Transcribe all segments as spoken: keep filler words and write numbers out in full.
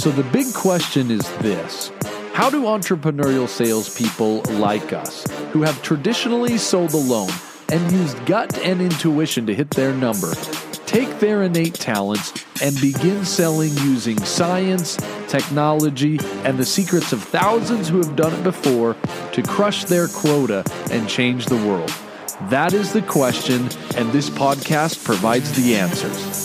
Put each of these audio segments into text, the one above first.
So the big question is this: how do entrepreneurial salespeople like us, who have traditionally sold alone and used gut and intuition to hit their number, take their innate talents and begin selling using science, technology, and the secrets of thousands who have done it before to crush their quota and change the world? That is the question, and this podcast provides the answers.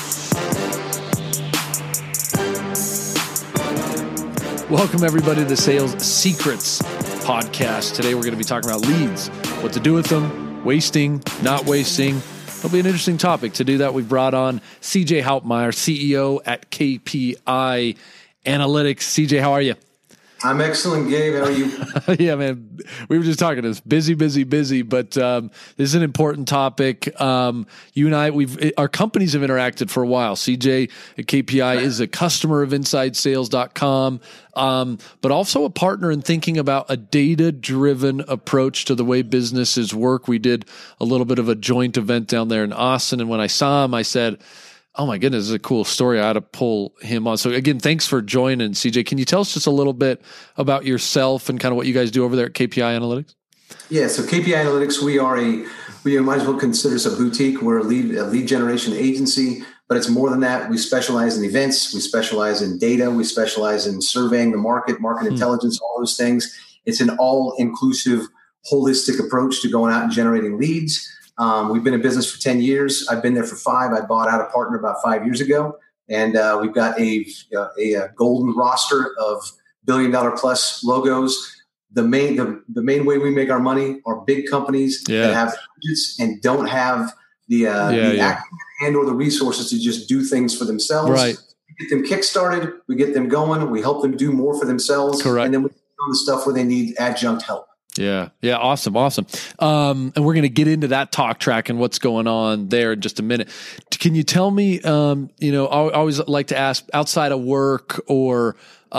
Welcome, everybody, to the Sales Secrets podcast. Today, we're going to be talking about leads, what to do with them, wasting, not wasting. It'll be an interesting topic. To do that, we've brought on C J Hauptmeyer, C E O at K P I Analytics. C J, how are you? I'm excellent, Gabe. How are you? Yeah, man. We were just talking. It's busy, busy, busy, but um, this is an important topic. Um, you and I, we've our companies have interacted for a while. C J at K P I is a customer of inside sales dot com, um, but also a partner in thinking about a data-driven approach to the way businesses work. We did a little bit of a joint event down there in Austin, and when I saw him, I said, oh my goodness, this is a cool story. I had to pull him on. So again, thanks for joining, C J. Can you tell us just a little bit about yourself and kind of what you guys do over there at K P I Analytics? Yeah, so K P I Analytics, we are a, we might as well consider us a boutique. We're a lead, a lead generation agency, but it's more than that. We specialize in events. We specialize in data. We specialize in surveying the market, market hmm. intelligence, all those things. It's an all-inclusive, holistic approach to going out and generating leads. Um, we've been in business for ten years. I've been there for five. I bought out a partner about five years ago. And uh, we've got a, a, a golden roster of billion dollar plus logos. The main the, the main way we make our money are big companies yeah. that have budgets and don't have the, uh, yeah, the yeah. acumen and or the resources to just do things for themselves. Right. We get them kickstarted. We get them going. We help them do more for themselves. Correct. And then we do the stuff where they need adjunct help. Yeah. Yeah. Awesome. Awesome. Um, and we're going to get into that talk track and what's going on there in just a minute. Can you tell me, um, you know, I always like to ask outside of work or,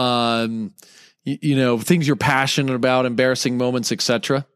um, you, you know, things you're passionate about, embarrassing moments, et cetera.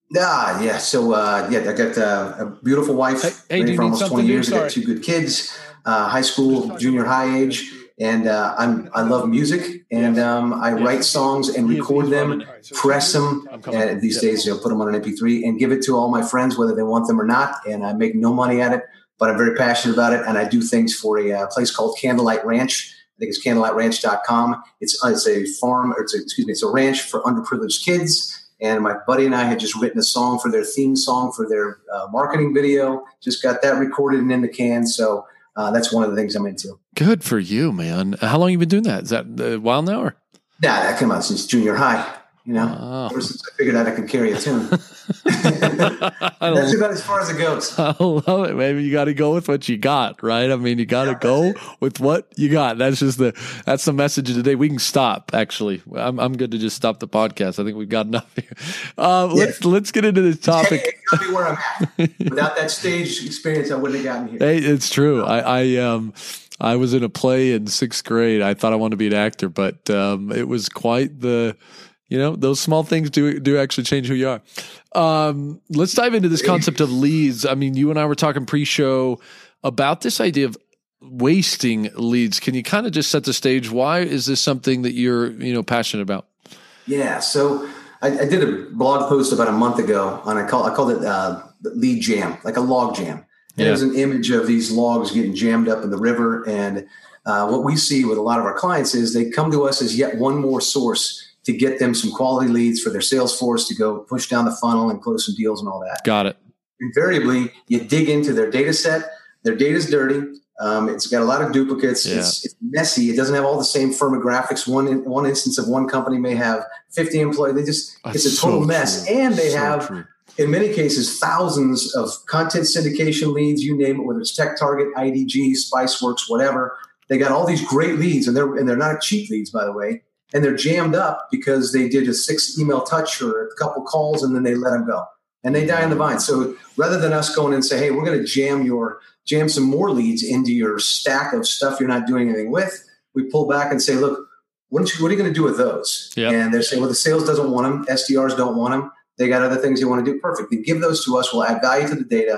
Ah, yeah. So, uh, yeah, I got uh, a beautiful wife hey, hey, for almost twenty years. I got Sorry. two good kids, uh, high school, junior high age. And uh, I'm I love music, and um, I write songs and record them, press them, and these days you know put them on an M P three and give it to all my friends, whether they want them or not. And I make no money at it, but I'm very passionate about it. And I do things for a uh, place called Candlelight Ranch. I think it's candlelight ranch dot com. It's uh, it's a farm, or it's a, excuse me, it's a ranch for underprivileged kids. And my buddy and I had just written a song for their theme song for their uh, marketing video. Just got that recorded and in the can. So. Uh, that's one of the things I'm into. Good for you, man. How long have you been doing that? Is that a while now? Or? Nah, that came out since junior high. You know, oh. ever since I figured out I could carry a tune. That's about as far as it goes. I love it, man. You got to go with what you got, right? I mean, you got to yeah, go with what you got. That's just the that's the message of today. We can stop. Actually, I'm I'm good to just stop the podcast. I think we've got enough here. Uh, yeah. Let's let's get into this topic. Hey, it got me where I'm at. Without that stage experience, I wouldn't have gotten here. Hey, it's true. I, I um. I was in a play in sixth grade. I thought I wanted to be an actor, but um, it was quite the, you know, those small things do do actually change who you are. Um, let's dive into this concept of leads. I mean, you and I were talking pre-show about this idea of wasting leads. Can you kind of just set the stage? Why is this something that you're, you know, passionate about? Yeah. So I, I did a blog post about a month ago on I call I called it uh, lead jam, like a log jam. And yeah. There's an image of these logs getting jammed up in the river. And uh, what we see with a lot of our clients is they come to us as yet one more source to get them some quality leads for their sales force to go push down the funnel and close some deals and all that. Got it. Invariably, you dig into their data set. Their data's dirty. Um, it's got a lot of duplicates. Yeah. It's, it's messy. It doesn't have all the same firmographics. One in, one instance of one company may have fifty employees. They just That's it's a total so mess. True. And they so have true. In many cases, thousands of content syndication leads, you name it, whether it's TechTarget, I D G, Spiceworks, whatever. They got all these great leads, and they're and they're not cheap leads, by the way. And they're jammed up because they did a six email touch or a couple calls, and then they let them go. And they die in the vine. So rather than us going and say, hey, we're going to jam your jam some more leads into your stack of stuff you're not doing anything with, we pull back and say, look, what are you, what are you going to do with those? Yep. And they're saying, well, the sales doesn't want them. S D Rs don't want them. They got other things they want to do. Perfect. They give those to us. We'll add value to the data.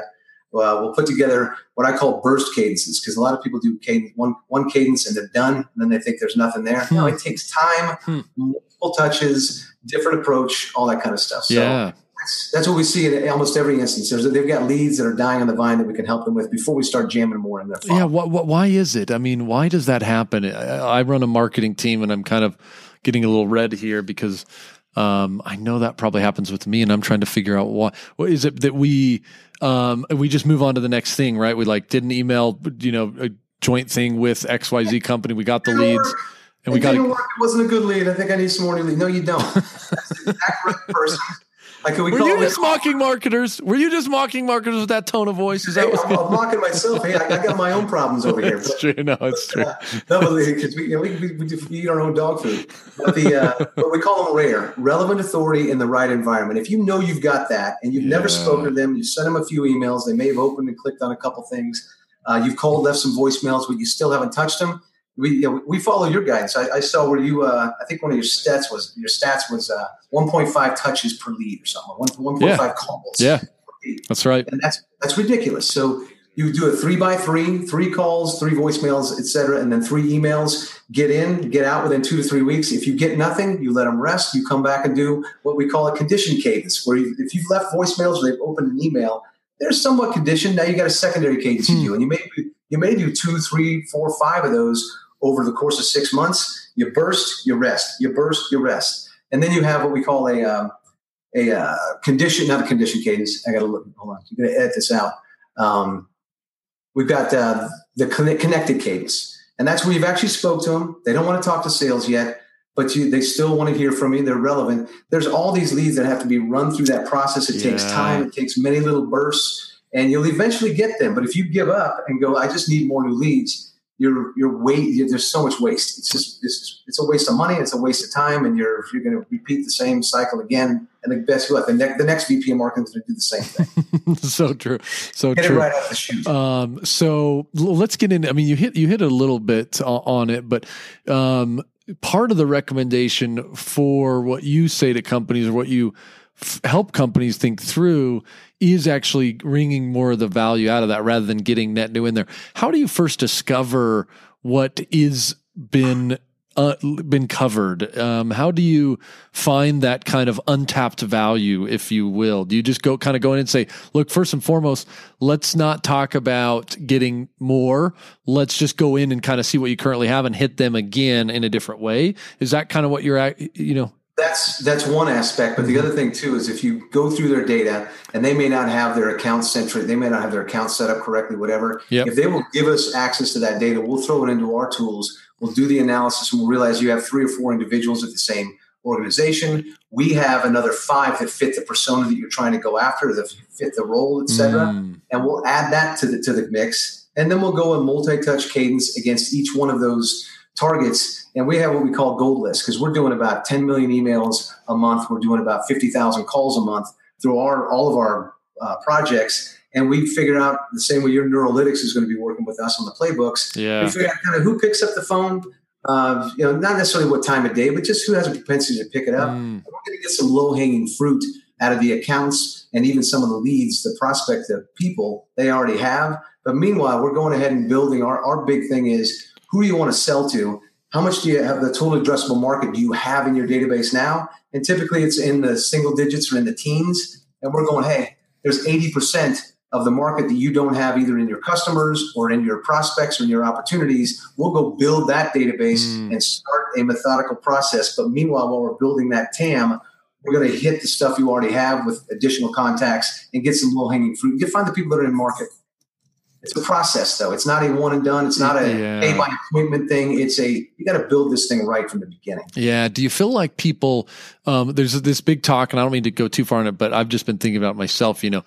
uh, we'll put together what I call burst cadences, because a lot of people do cadence, one one cadence and they're done, and then they think there's nothing there. Hmm. No, it takes time, hmm. multiple touches, different approach, all that kind of stuff. So yeah. that's, that's what we see in almost every instance. There's, they've got leads that are dying on the vine that we can help them with before we start jamming more in their funnel. Yeah, wh- wh- why is it? I mean, why does that happen? I, I run a marketing team, and I'm kind of getting a little red here because um, I know that probably happens with me, and I'm trying to figure out why. What is it that we um, we just move on to the next thing, right? We like did an email, you know, a joint thing with X Y Z company. We got the leads, and we got it. It wasn't a good lead. I think I need some more new leads. No, you don't. That's the exact right person. Like, we Were you just mocking marketers? Were you just mocking marketers with that tone of voice? Is that hey, what's I'm, I'm mocking myself. Hey, I, I got my own problems over here. It's but, true. No, it's true. Uh, no, because we, you know, we, we, we, we eat our own dog food. But the uh, but we call them RARE, relevant authority in the right environment. If you know you've got that, and you've yeah. never spoken to them, you sent them a few emails, they may have opened and clicked on a couple things. Uh, you've called, left some voicemails, but you still haven't touched them. We you know, we follow your guidance. I, I saw where you. Uh, I think one of your stats was your stats was uh, one point five touches per lead or something. one point five yeah. calls. Yeah, that's right. And that's that's ridiculous. So you do a three by three, three calls, three voicemails, et cetera, and then three emails. Get in, get out within two to three weeks. If you get nothing, you let them rest. You come back and do what we call a condition cadence, where you, if you've left voicemails or they've opened an email, they're somewhat conditioned. Now you got a secondary cadence hmm. you do, and you may you may do two, three, four, five of those over the course of six months. You burst, you rest, you burst, you rest. And then you have what we call a um, a uh, condition, not a condition cadence. I got to look, hold on. You're going to edit this out. Um, we've got uh, the connected cadence. And that's where you've actually spoke to them. They don't want to talk to sales yet, but you, they still want to hear from you. They're relevant. There's all these leads that have to be run through that process. It yeah. takes time. It takes many little bursts, and you'll eventually get them. But if you give up and go, I just need more new leads, You're you're wait. You're, there's so much waste. It's just it's, it's a waste of money. It's a waste of time, and you're you're going to repeat the same cycle again. And the best what the next the next V P of marketing is going to do the same thing. so true, so get true. It right out the chute. Um, so let's get into. I mean, you hit you hit a little bit on it, but um, part of the recommendation for what you say to companies or what you f- help companies think through is actually wringing more of the value out of that rather than getting net new in there. How do you first discover what is been uh, been covered? Um, how do you find that kind of untapped value, if you will? Do you just go kind of go in and say, look, first and foremost, let's not talk about getting more. Let's just go in and kind of see what you currently have and hit them again in a different way. Is that kind of what you're at, you know? That's that's one aspect, but the other thing too is if you go through their data and they may not have their account centric, they may not have their account set up correctly, whatever. Yep. If they will give us access to that data, we'll throw it into our tools. We'll do the analysis, and we'll realize you have three or four individuals at the same organization. We have another five that fit the persona that you're trying to go after, that fit the role, et cetera. Mm. And we'll add that to the to the mix, and then we'll go in multi-touch cadence against each one of those targets. And we have what we call gold lists, because we're doing about ten million emails a month. We're doing about fifty thousand calls a month through our all of our uh, projects. And we figured out the same way your Neurolytics is going to be working with us on the playbooks. Yeah. We figured out kind of who picks up the phone, uh, you know, not necessarily what time of day, but just who has a propensity to pick it up. Mm. We're going to get some low-hanging fruit out of the accounts and even some of the leads, the prospect, the people they already have. But meanwhile, we're going ahead and building. Our, our big thing is, who do you want to sell to? How much do you have, the total addressable market do you have in your database now? And typically it's in the single digits or in the teens. And we're going, hey, there's eighty percent of the market that you don't have either in your customers or in your prospects or in your opportunities. We'll go build that database mm. and start a methodical process. But meanwhile, while we're building that T A M, we're going to hit the stuff you already have with additional contacts and get some low-hanging fruit. You can find the people that are in market. It's a process, though. It's not a one and done. It's not a yeah. pay by appointment thing. It's a, you got to build this thing right from the beginning. Yeah. Do you feel like people, um, there's this big talk, and I don't mean to go too far in it, but I've just been thinking about myself, you know,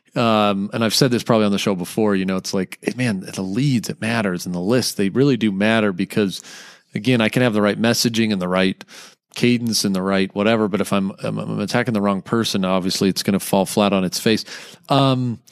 um, and I've said this probably on the show before, you know, it's like, hey, man, the leads, it matters, and the lists, they really do matter, because again, I can have the right messaging and the right cadence and the right whatever, but if I'm, I'm, I'm attacking the wrong person, obviously it's going to fall flat on its face. Um,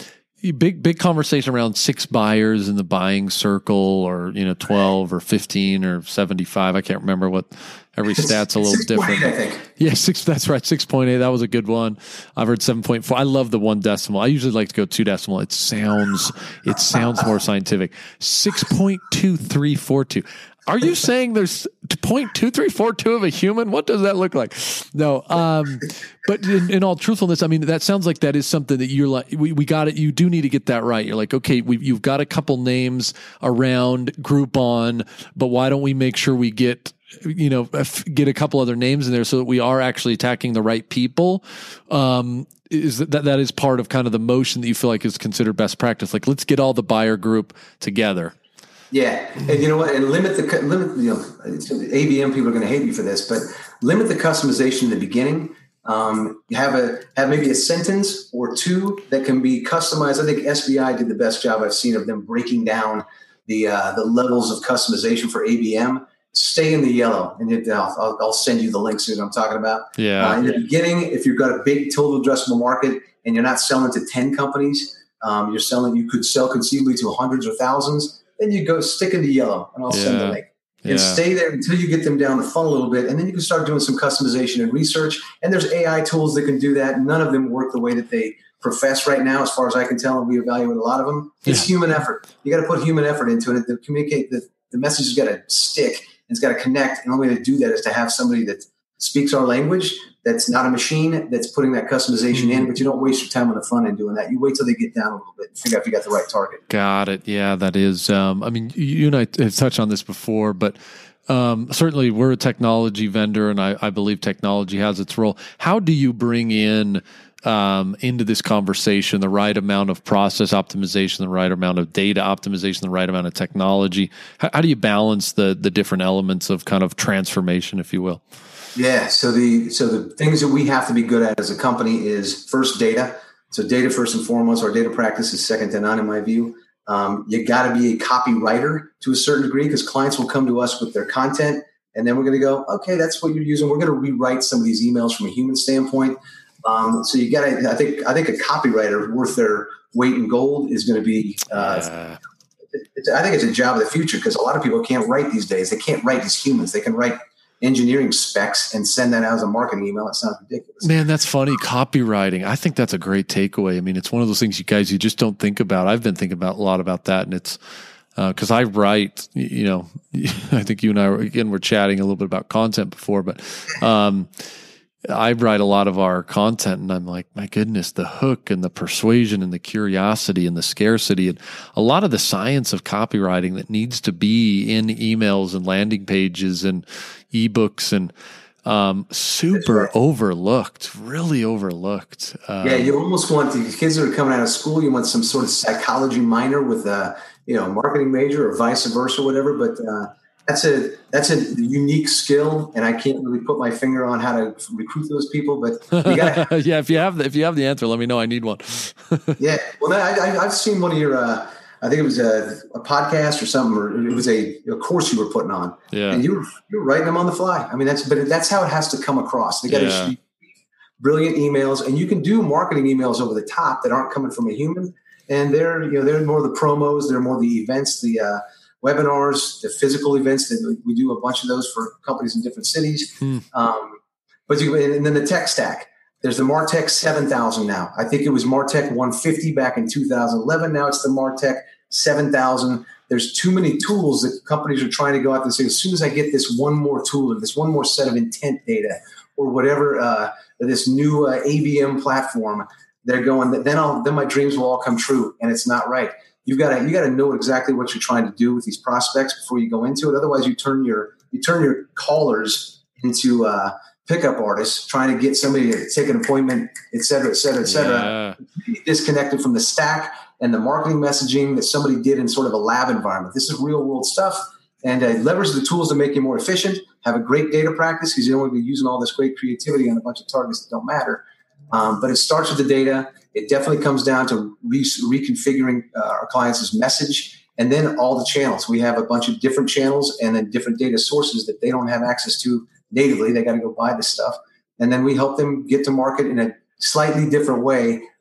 big big conversation around six buyers in the buying circle, or you know twelve or fifteen or seventy-five. I can't remember what every stat's a little six. different. eight, I think. Yeah, six. That's right, six point eight. That was a good one. I've heard seven point four. I love the one decimal. I usually like to go two decimal. It sounds it sounds more scientific. Six point two three four two. Are you saying there's point two three four two of a human? What does that look like? No, um, but in, in all truthfulness, I mean, that sounds like that is something that you're like, we, we got it. You do need to get that right. You're like, okay, we, you've got a couple names around Groupon, but why don't we make sure we get, you know, get a couple other names in there so that we are actually attacking the right people? Um, is that, that is part of kind of the motion that you feel like is considered best practice? Like, let's get all the buyer group together. Yeah, and you know what? And limit the limit. You know, A B M people are going to hate me for this, but limit the customization in the beginning. Um, you have a have maybe a sentence or two that can be customized. I think S B I did the best job I've seen of them breaking down the uh, the levels of customization for A B M. Stay in the yellow, and it, I'll, I'll, I'll send you the links that I'm talking about. Yeah. Uh, in the beginning, if you've got a big total addressable market and you're not selling to ten companies, um, you're selling. You could sell conceivably to hundreds or thousands. Then you go stick in the yellow, and I'll yeah. send the link. And yeah. stay there until you get them down the funnel a little bit, and then you can start doing some customization and research. And there's A I tools that can do that. None of them work the way that they profess right now, as far as I can tell, and we evaluate a lot of them. It's yeah. human effort. You got to put human effort into it. To communicate, the, the message has got to stick, and it's got to connect. And the only way to do that is to have somebody that speaks our language, that's not a machine, that's putting that customization mm-hmm. in, but you don't waste your time on the front end doing that. You wait till they get down a little bit and figure out if you got the right target. Got it. Yeah, that is, um, I mean, you and I have touched on this before, but um, certainly we're a technology vendor, and I, I believe technology has its role. How do you bring in um, into this conversation the right amount of process optimization, the right amount of data optimization, the right amount of technology? How, how do you balance the the different elements of kind of transformation, if you will? Yeah. So the so the things that we have to be good at as a company is first data. So data first and foremost. Our data practice is second to none in my view. Um, you got to be a copywriter to a certain degree, because clients will come to us with their content, and then we're going to go, okay, that's what you're using. We're going to rewrite some of these emails from a human standpoint. Um, so you got to. I think I think a copywriter worth their weight in gold is going to be. Uh, yeah. it's, I think it's a job of the future, because a lot of people can't write these days. They can't write as humans. They can write engineering specs and send that out as a marketing email. It sounds ridiculous. Man, that's funny. Copywriting. I think that's a great takeaway. I mean, it's one of those things you guys, you just don't think about. I've been thinking about a lot about that, and it's because uh, I write, you know, I think you and I, were, again, we're chatting a little bit about content before, but um, I write a lot of our content, and I'm like, my goodness, the hook and the persuasion and the curiosity and the scarcity and a lot of the science of copywriting that needs to be in emails and landing pages and ebooks and um, super right. overlooked, really overlooked. Um, yeah, you almost want the kids that are coming out of school, you want some sort of psychology minor with a, you know, marketing major or vice versa, or whatever, but uh, That's a that's a unique skill, and I can't really put my finger on how to recruit those people. But you gotta, yeah, if you have the, if you have the answer, let me know. I need one. yeah, well, I, I, I've seen one of your. Uh, I think it was a, a podcast or something, or it was a, a course you were putting on. Yeah, and you were you were writing them on the fly. I mean, that's but that's how it has to come across. They got to yeah. brilliant emails, and you can do marketing emails over the top that aren't coming from a human, and they're you know they're more the promos, they're more the events, the uh, webinars, the physical events that we do a bunch of those for companies in different cities. Hmm. Um, but you, and then the tech stack. There's the MarTech seven thousand now. I think it was MarTech one fifty back in two thousand eleven. Now it's the MarTech seven thousand. There's too many tools that companies are trying to go out and say, as soon as I get this one more tool or this one more set of intent data or whatever, uh, this new uh, A B M platform, they're going, then I'll, then my dreams will all come true. And it's not right. You've got to, you got to know exactly what you're trying to do with these prospects before you go into it. Otherwise you turn your, you turn your callers into, uh, pickup artists trying to get somebody to take an appointment, et cetera, et cetera, et cetera. Yeah. Disconnected from the stack and the marketing messaging that somebody did in sort of a lab environment. This is real world stuff. And uh, leverage the tools to make you more efficient. Have a great data practice because you don't want to be using all this great creativity on a bunch of targets that don't matter. Um, but it starts with the data. It definitely comes down to re- reconfiguring uh, our clients' message. And then all the channels. We have a bunch of different channels and then different data sources that they don't have access to natively. They got to go buy this stuff. And then we help them get to market in a slightly different way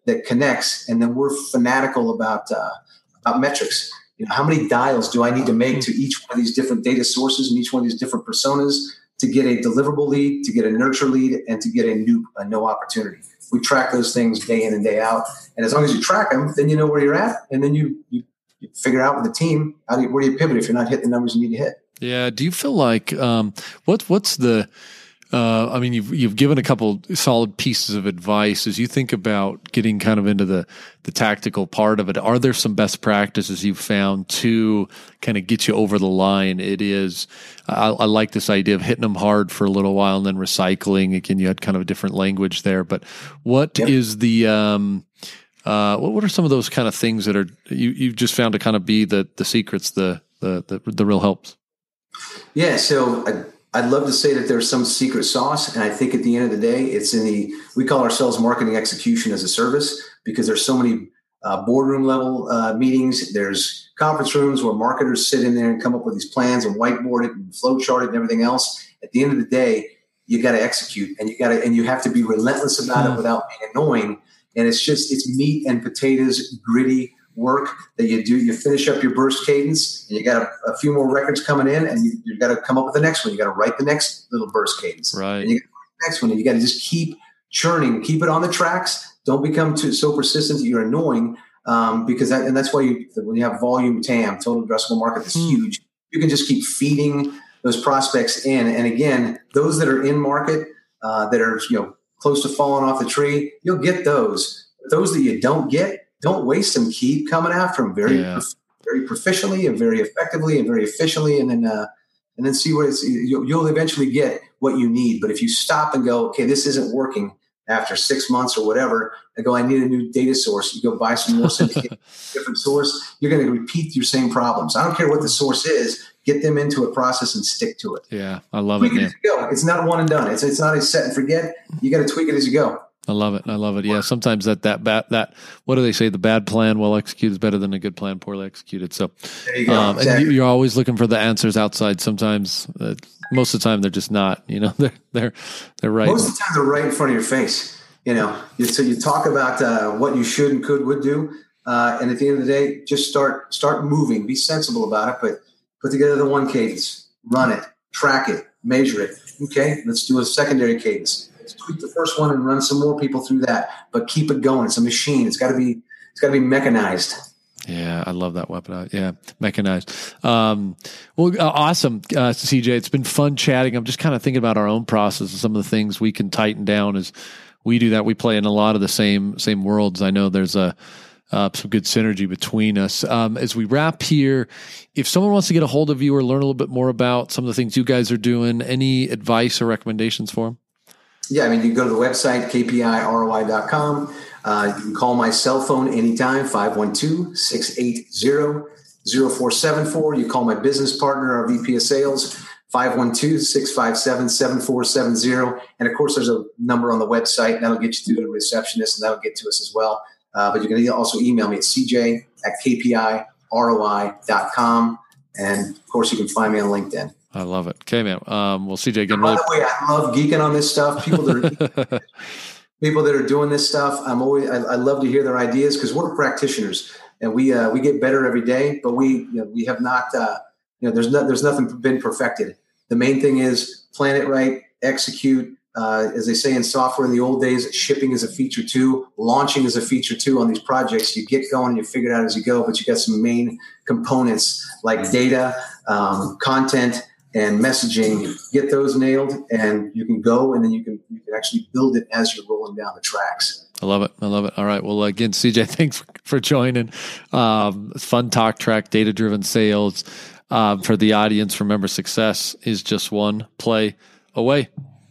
that connects, and then we're fanatical about uh, about metrics. You know, how many dials do I need to make to each one of these different data sources and each one of these different personas to get a deliverable lead, to get a nurture lead, and to get a new a no opportunity? We track those things day in and day out, and as long as you track them, then you know where you're at, and then you you, you figure out with the team how do you, where do you pivot if you're not hitting the numbers you need to hit. Yeah. Do you feel like um, what what's the Uh, I mean, you've you've given a couple solid pieces of advice as you think about getting kind of into the the tactical part of it. Are there some best practices you've found to kind of get you over the line? It is, I, I like this idea of hitting them hard for a little while and then recycling. Again, you had kind of a different language there, but what yep. is the um, uh, what what are some of those kind of things that are you you've just found to kind of be the the secrets, the the the, the real helps? Yeah, so. I, I'd love to say that there's some secret sauce. And I think at the end of the day, it's in the, we call ourselves marketing execution as a service, because there's so many uh, boardroom level uh, meetings. There's conference rooms where marketers sit in there and come up with these plans and whiteboard it and flow chart it and everything else. At the end of the day, you got to execute, and you got to, and you have to be relentless about it without being annoying. And it's just, it's meat and potatoes, gritty work that you do. You finish up your burst cadence, and you got a, a few more records coming in, and you, you got to come up with the next one. You got to write the next little burst cadence. Right. And you got the next one, and you got to just keep churning, keep it on the tracks. Don't become too so persistent that you're annoying, um, because that, and that's why you, when you have volume T A M, total addressable market, that's hmm. huge. You can just keep feeding those prospects in. And again, those that are in market, uh, that are, you know, close to falling off the tree, you'll get those. Those that you don't get, don't waste them. Keep coming after them very, yeah. prof- very proficiently and very effectively and very efficiently, and then uh, and then see what it's. You'll, you'll eventually get what you need. But if you stop and go, okay, this isn't working after six months or whatever, and go, I need a new data source. You go buy some more syndicate, different source. You're going to repeat your same problems. I don't care what the source is. Get them into a process and stick to it. Yeah, I love tweak it. it Yeah. as you go. It's not a one and done. It's it's not a set and forget. You got to tweak it as you go. I love it. I love it. Yeah. Sometimes that, that, bad, that, what do they say? The bad plan well executed is better than a good plan poorly executed. So, there you go. um, Exactly. and you, you're always looking for the answers outside. Sometimes, uh, most of the time they're just not, you know, they're, they're, they're right. Most of the time they're right in front of your face. You know, you, so you talk about uh, what you should and could, would do. Uh, and at the end of the day, just start, start moving, be sensible about it, but put together the one cadence, run it, track it, measure it. Okay. Let's do a secondary cadence. Tweak the first one and run some more people through that, but keep it going. It's a machine. It's got to be, it's got to be mechanized. Yeah. I love that weapon. Yeah. Mechanized. Um, well, uh, awesome. Uh, C J, it's been fun chatting. I'm just kind of thinking about our own process and some of the things we can tighten down as we do that. We play in a lot of the same, same worlds. I know there's a, Uh, some good synergy between us. Um, as we wrap here, if someone wants to get a hold of you or learn a little bit more about some of the things you guys are doing, any advice or recommendations for them? Yeah, I mean, you can go to the website, K P I R O I dot com. Uh, you can call my cell phone anytime, five one two, six eight zero, zero four seven four. You call my business partner, our V P of sales, five one two, six five seven, seven four seven zero. And of course, there's a number on the website. That'll get you through to the receptionist, and that'll get to us as well. Uh, but you can also email me at c j at k p i r o i dot com. And of course, you can find me on LinkedIn. I love it. Okay, man. Um, well, C J, again, by really- the way, I love geeking on this stuff. People that are people that are doing this stuff, I'm always I, I love to hear their ideas, because we're practitioners and we uh, we get better every day. But we you know, we have not uh, you know there's no, there's nothing been perfected. The main thing is plan it right, execute. Uh, as they say in software in the old days, shipping is a feature too, launching is a feature too on these projects. You get going, you figure it out as you go, but you got some main components like data, um, content, and messaging. Get those nailed, and you can go, and then you can you can actually build it as you're rolling down the tracks. I love it. I love it. All right. Well, again, C J, thanks for, for joining. Um, fun talk track, data-driven sales. Um, for the audience, remember, success is just one play away.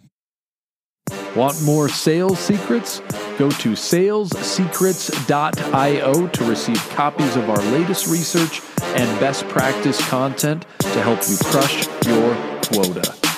Want more sales secrets? Go to sales secrets dot io to receive copies of our latest research and best practice content to help you crush your quota.